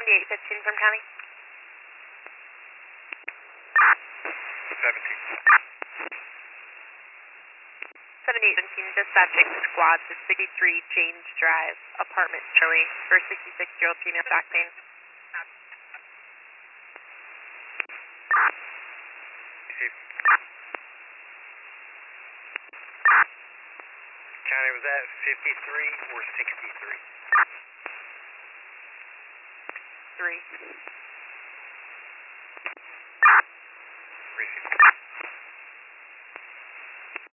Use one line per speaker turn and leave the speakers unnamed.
5815 from county. 7817, dispatching squad to 63 James Drive, apartment Chili, for 66-year-old female back pain.
County, was that 53 or 63?
3.